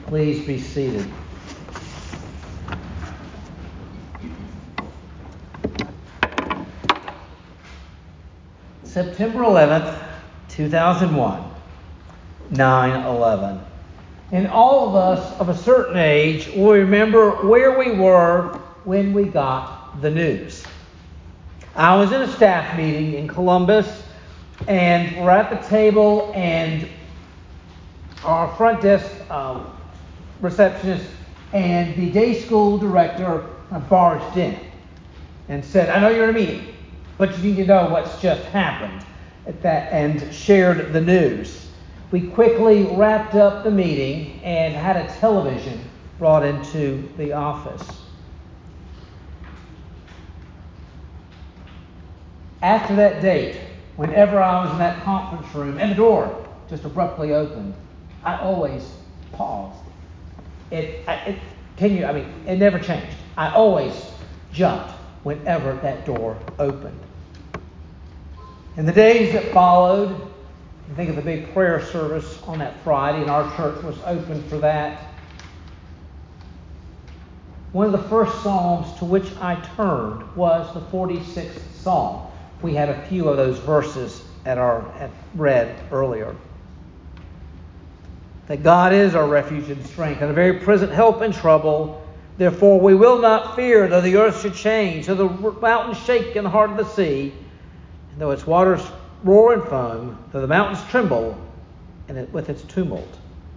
Please be seated. September 11th, 2001, 9/11. And all of us of a certain age will remember where we were when we got the news. I was in a staff meeting in Columbus, and we're at the table, and our front desk receptionist and the day school director barged in and said, "I know you're in a meeting, but you need to know what's just happened," and shared the news. We quickly wrapped up the meeting and had a television brought into the office. After that date, whenever I was in that conference room and the door just abruptly opened, I always paused. It never changed. I always jumped whenever that door opened. In the days that followed, I think of the big prayer service on that Friday, and our church was open for that. One of the first psalms to which I turned was the 46th Psalm. We had a few of those verses read earlier. That God is our refuge and strength, and a very present help in trouble. Therefore we will not fear, though the earth should change, though the mountains shake in the heart of the sea, and though its waters roar and foam, though the mountains tremble with its tumult.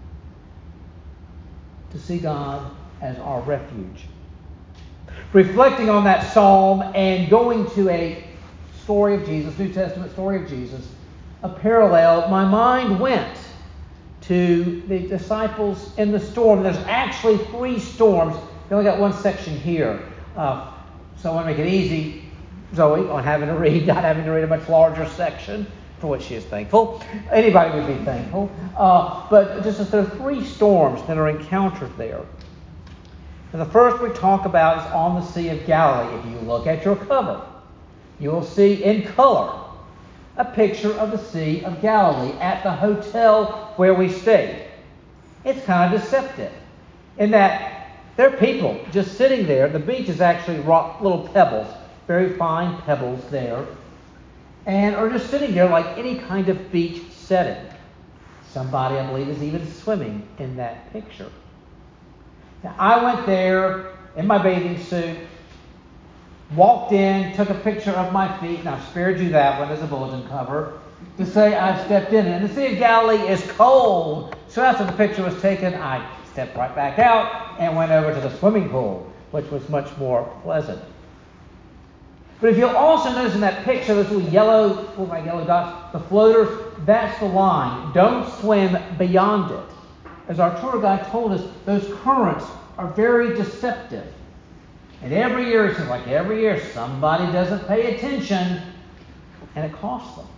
To see God as our refuge. Reflecting on that psalm and going to a story of Jesus, New Testament story of Jesus, a parallel, my mind went to the disciples in the storm. There's actually 3 storms. We only got one section here. So I want to make it easy, Zoe, on not having to read a much larger section, for which she is thankful. Anybody would be thankful. But just as there are 3 storms that are encountered there. And the first we talk about is on the Sea of Galilee. If you look at your cover, you will see in color a picture of the Sea of Galilee at the hotel where we stayed. It's kind of deceptive in that there are people just sitting there. The beach is actually little pebbles, very fine pebbles there, and are just sitting there like any kind of beach setting. Somebody, I believe, is even swimming in that picture. Now, I went there in my bathing suit, walked in, took a picture of my feet, and I've spared you that one as a bulletin cover, to say I've stepped in. And the Sea of Galilee is cold. So after the picture was taken, I stepped right back out and went over to the swimming pool, which was much more pleasant. But if you'll also notice in that picture, those little yellow dots, the floaters, that's the line. Don't swim beyond it. As our tour guide told us, those currents are very deceptive. And every year, it seems like every year, somebody doesn't pay attention, and it costs them.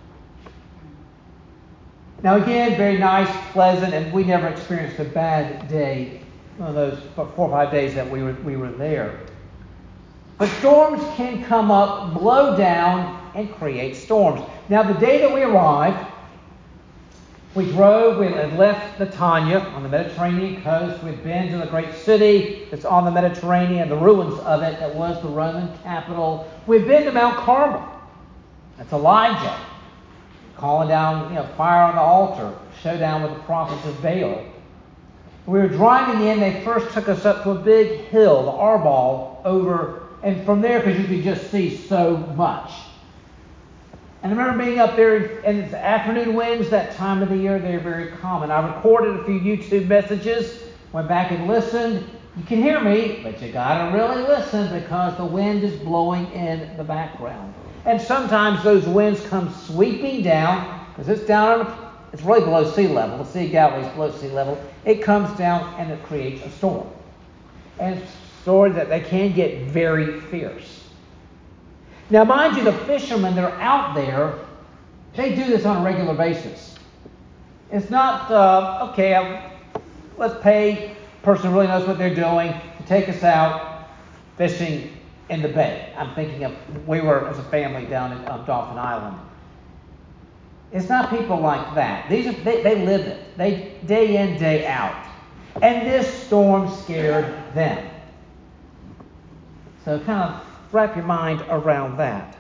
Now again, very nice, pleasant, and we never experienced a bad day on those 4 or 5 days that we were there. But storms can come up, blow down, and create storms. Now the day that we arrived, we had left Netanya on the Mediterranean coast. We'd been to the great city that's on the Mediterranean, the ruins of it that was the Roman capital. We'd been to Mount Carmel. That's Elijah calling down fire on the altar, showdown with the prophets of Baal. We were driving in. They first took us up to a big hill, the Arbal, over, and from there, because you could just see so much. And I remember being up there, and it's afternoon winds that time of the year. They're very common. I recorded a few YouTube messages, went back and listened. You can hear me, but you got to really listen because the wind is blowing in the background. And sometimes those winds come sweeping down, because it's really below sea level. The Sea of Galilee is below sea level. It comes down and it creates a storm. And storms that they can get very fierce. Now, mind you, the fishermen that are out there, they do this on a regular basis. It's not, let's pay a person who really knows what they're doing to take us out fishing in the bay. I'm thinking of, we were as a family down in Dauphin Island. It's not people like that. They live it. They day in, day out. And this storm scared them. So kind of wrap your mind around that.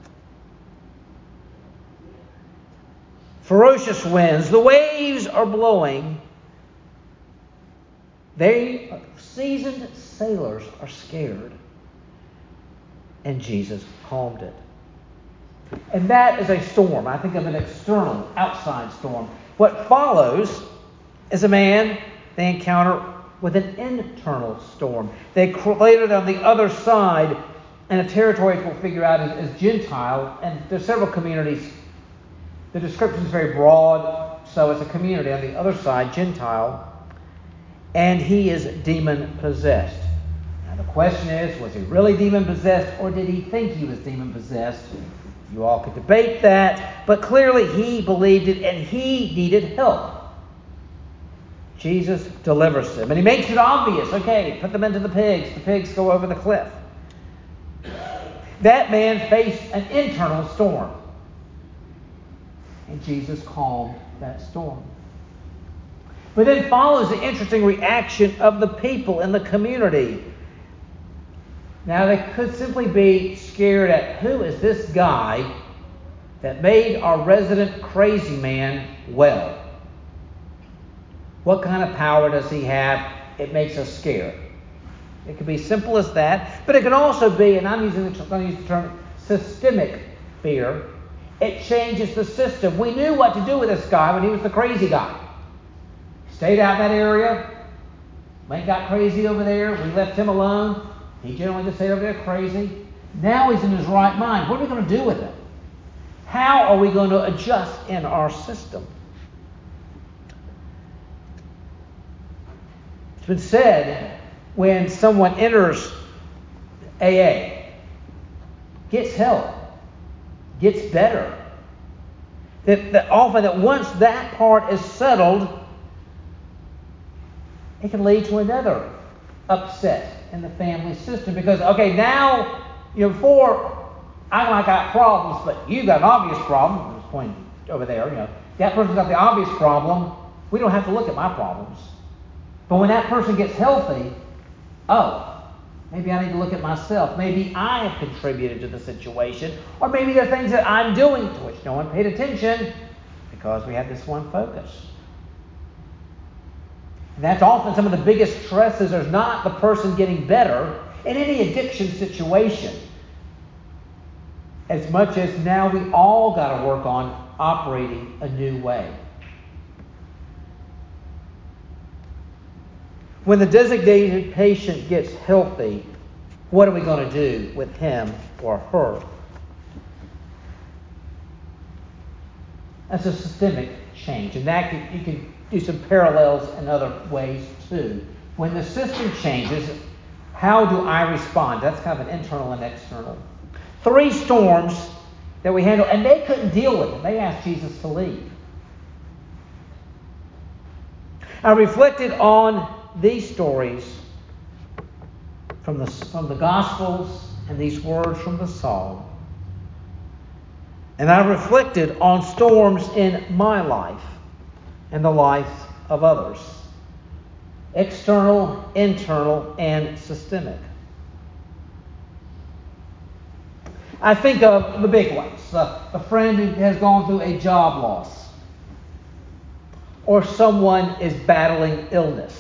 Ferocious winds, the waves are blowing. Seasoned sailors are scared. And Jesus calmed it. And that is a storm. I think of an external, outside storm. What follows is a man they encounter with an internal storm. Later on the other side, and a territory we'll figure out is Gentile, and there's several communities. The description is very broad, so it's a community on the other side, Gentile, and he is demon-possessed. Now the question is, was he really demon-possessed, or did he think he was demon-possessed? You all could debate that, but clearly he believed it, and he needed help. Jesus delivers him, and he makes it obvious. Okay, put them into the pigs. The pigs go over the cliff. That man faced an internal storm, and Jesus calmed that storm. But then follows the interesting reaction of the people in the community. Now, they could simply be scared at, who is this guy that made our resident crazy man well? What kind of power does he have? It makes us scared. It could be simple as that, but it can also be, and I'm going to use the term systemic fear. It changes the system. We knew what to do with this guy when he was the crazy guy. Stayed out in that area. Mate got crazy over there. We left him alone. He generally just stayed over there crazy. Now he's in his right mind. What are we going to do with him? How are we going to adjust in our system? It's been said when someone enters AA, gets help, gets better, that often that once that part is settled, it can lead to another upset in the family system. Because, okay, now, before I got problems, but you've got an obvious problem. I was pointing over there, that person's got the obvious problem. We don't have to look at my problems. But when that person gets healthy, maybe I need to look at myself. Maybe I have contributed to the situation. Or maybe there are things that I'm doing to which no one paid attention because we had this one focus. And that's often some of the biggest stresses. There's not the person getting better in any addiction situation, as much as now we all got to work on operating a new way. When the designated patient gets healthy, what are we going to do with him or her? That's a systemic change, and that you can do some parallels in other ways too. When the system changes, how do I respond? That's kind of an internal and external. 3 storms that we handle, and they couldn't deal with it. They asked Jesus to leave. I reflected on these stories from the Gospels and these words from the Psalm. And I reflected on storms in my life and the life of others. External, internal, and systemic. I think of the big ones. A friend who has gone through a job loss. Or someone is battling illness.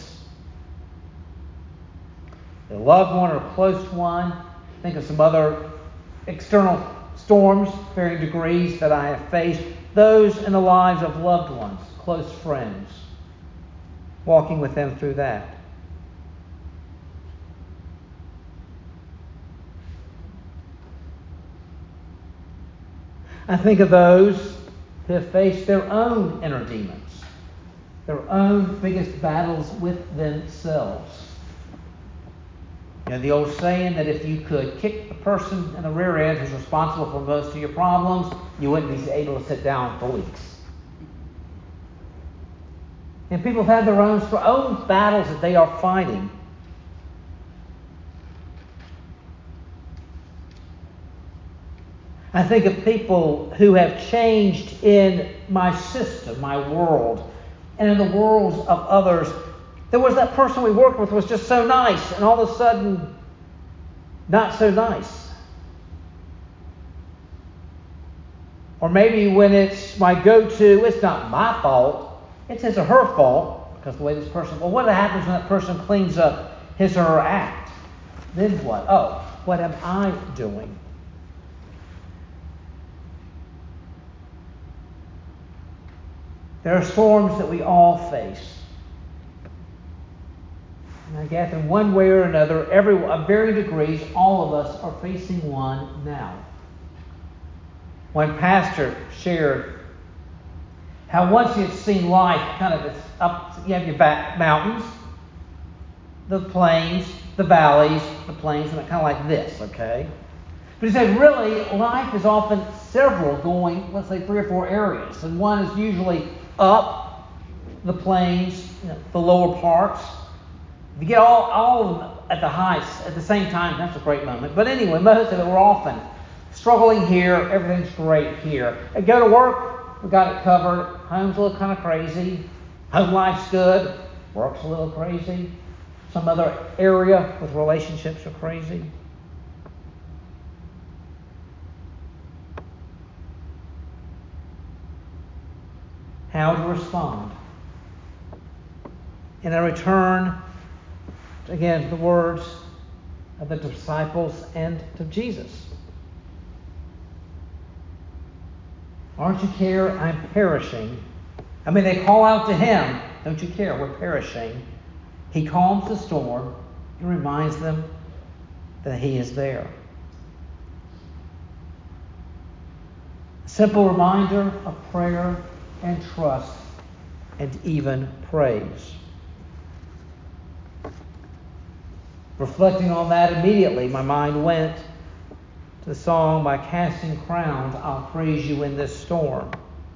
A loved one or a close one. Think of some other external storms, varying degrees that I have faced. Those in the lives of loved ones, close friends. Walking with them through that. I think of those who have faced their own inner demons, their own biggest battles with themselves. The old saying that if you could kick the person in the rear end who's responsible for most of your problems, you wouldn't be able to sit down for weeks. And people have had their own battles that they are fighting. I think of people who have changed in my system, my world, and in the worlds of others. There was that person we worked with was just so nice, and all of a sudden, not so nice. Or maybe when it's my go-to, it's not my fault, it's his or her fault, because the way this person... Well, what happens when that person cleans up his or her act? Then what? Oh, what am I doing? There are storms that we all face. And I guess in one way or another, of varying degrees, all of us are facing one now. One pastor shared how once he had seen life kind of up, you have your back mountains, the plains, the valleys, the plains, and kind of like this, okay? But he said, really, life is often several going, let's say 3 or 4 areas. And one is usually up the plains, the lower parts. If you get all of them at the heights at the same time, that's a great moment. But anyway, most of it, we're often struggling here, everything's great here. I go to work, we got it covered. Home's a little kind of crazy. Home life's good. Work's a little crazy. Some other area with relationships are crazy. How to respond. And I return, again, to the words of the disciples and to Jesus. Aren't you care? I'm perishing. I mean, they call out to him, don't you care? We're perishing. He calms the storm and reminds them that he is there. A simple reminder of prayer and trust and even praise. Reflecting on that immediately, my mind went to the song, "By casting crowns, I'll praise you in this storm."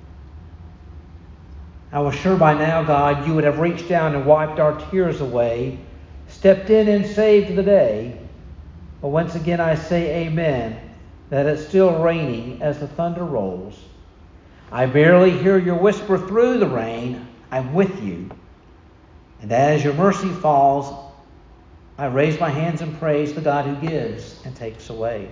I was sure by now, God, you would have reached down and wiped our tears away, stepped in and saved the day. But once again I say amen, that it's still raining as the thunder rolls. I barely hear your whisper through the rain, I'm with you. And as your mercy falls, I raise my hands and praise the God who gives and takes away.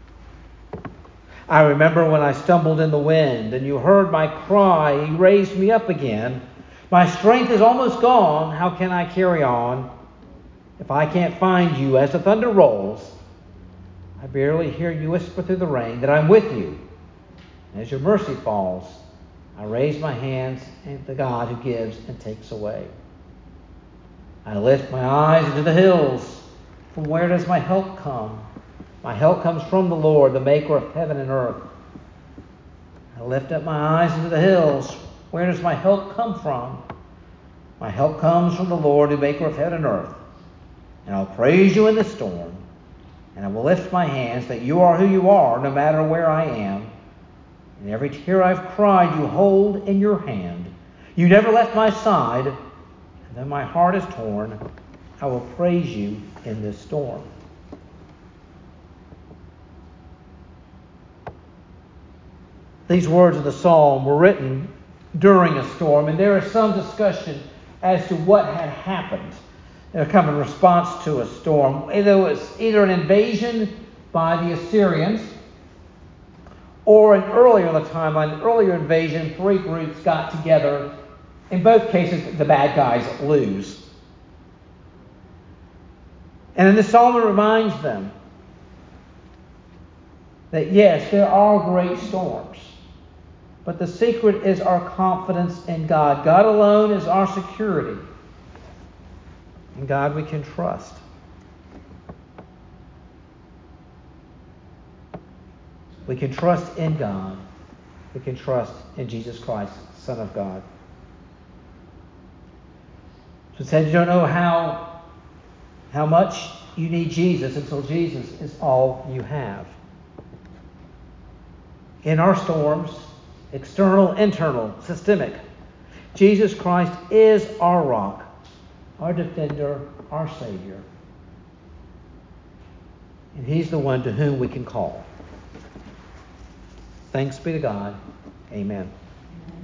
I remember when I stumbled in the wind and you heard my cry, you raised me up again. My strength is almost gone. How can I carry on if I can't find you as the thunder rolls? I barely hear you whisper through the rain that I'm with you. And as your mercy falls, I raise my hands to the God who gives and takes away. I lift my eyes into the hills. From where does my help come? My help comes from the Lord, the maker of heaven and earth. I lift up my eyes into the hills. Where does my help come from? My help comes from the Lord, the maker of heaven and earth. And I'll praise you in the storm. And I will lift my hands that you are who you are, no matter where I am. And every tear I've cried, you hold in your hand. You never left my side. And though my heart is torn, I will praise you in this storm. These words of the psalm were written during a storm, and there is some discussion as to what had happened. They come in response to a storm. It was either an invasion by the Assyrians, or an earlier in the timeline, an earlier invasion, 3 groups got together. In both cases, the bad guys lose. And then the psalm reminds them that yes, there are great storms. But the secret is our confidence in God. God alone is our security. In God we can trust. We can trust in God. We can trust in Jesus Christ, Son of God. So it said you don't know how much you need Jesus until Jesus is all you have. In our storms, external, internal, systemic, Jesus Christ is our rock, our defender, our Savior. And He's the one to whom we can call. Thanks be to God. Amen.